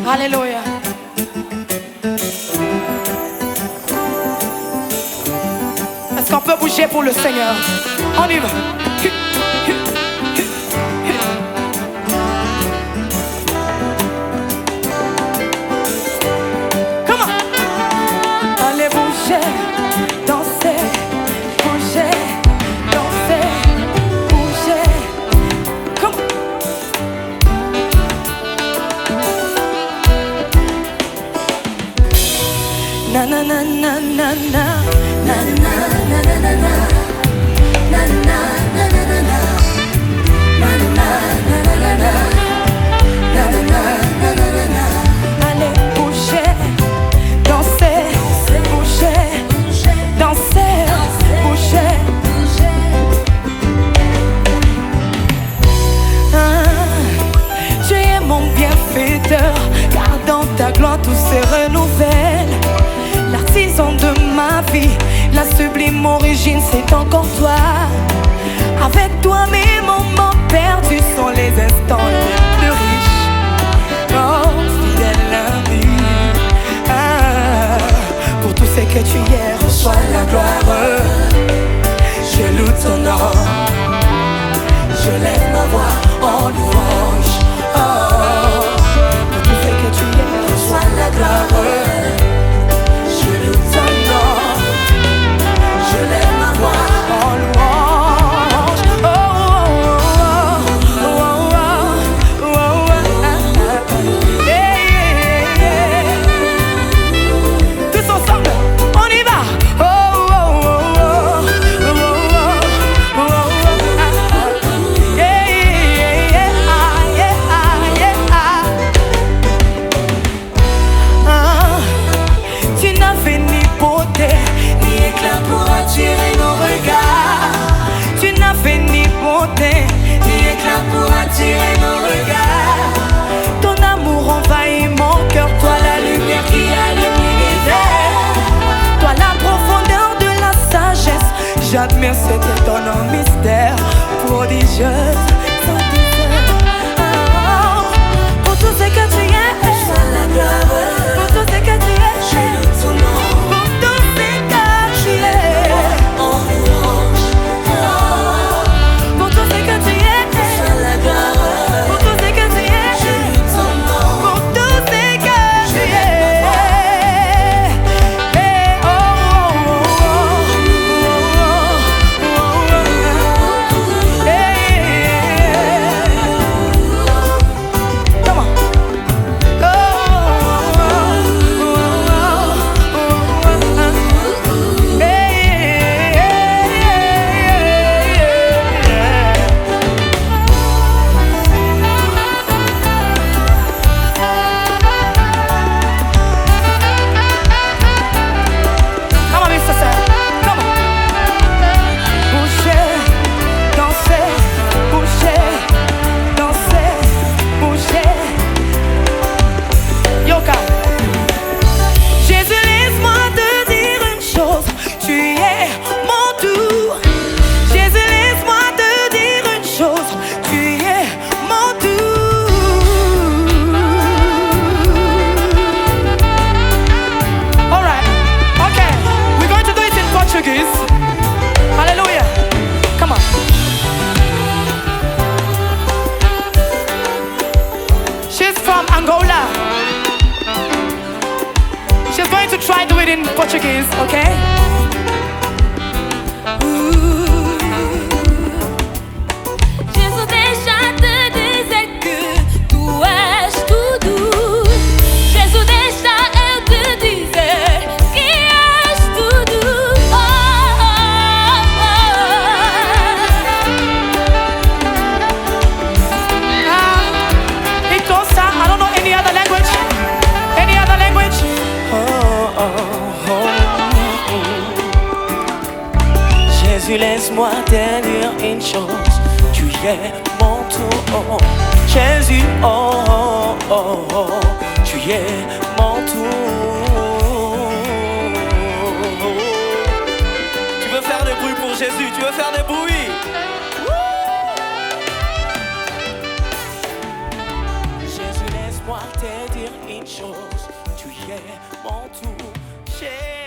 Alléluia. Est-ce qu'on peut bouger pour le Seigneur? On y va. Comment? Allez bouger, danser, bouger, danser, bouger. Comment? Na na na na na na na na na na na na na na na na na na. Allez bouger, danser, bouger, danser, bouger. Tu es mon bienfaiteur, car dans ta gloire tout se renouvelle. L'artisan de ma vie, la sublime origine, c'est encore toi. Avec toi mes moments perdus sont les instants les plus riches. Oh, fidèle ami, pour tout ce que tu es, reçois la gloire. Je loue ton nom, je lève ma voix en louange. Oh, pour tout ce que tu es, reçois la gloire. Je loue ton nom, je lève ma voix en louange. Oh, oh, oh, oh, oh, oh, oh. Hey. Tous ensemble, on y va. Oh, oh, oh, oh, oh, oh, oh, oh. Yeah, yeah, yeah, yeah. Tu n'avais ni beauté ni éclat pour attirer nos regards. Tu n'avais ni beauté ni éclat pour attirer nos regards. Ton amour envahit mon cœur, toi la lumière qui allume l'univers. Toi la profondeur de la sagesse, j'admire cet étonnant mystère prodigieux. Pour tout ce que tu es, reçois la gloire. Pour tout ce que tu es, je loue ton nom. Pour tout ce que tu es, en louange. Pour tout ce que tu es, reçois la gloire. Pour tout ce que tu es, je loue ton nom. Pour tout ce que tu es, oh, oh, oh, oh, oh, come on. Hallelujah. Come on. She's from Angola. She's going to try to do it in Portuguese, okay? Jesus, deixa te dizer que tu és tudo. Jesus, deixa eu te dizer que és tudo. Oh, oh, It goes down. I don't know any other language. Any other language? Jésus, laisse-moi te dire une chose, tu es mon tout. Jésus, oh, oh, oh, oh, tu es mon tout. Tu veux faire des bruits pour Jésus, tu veux faire des bruits. Jésus, laisse-moi te dire une chose, tu es mon tout. Jésus.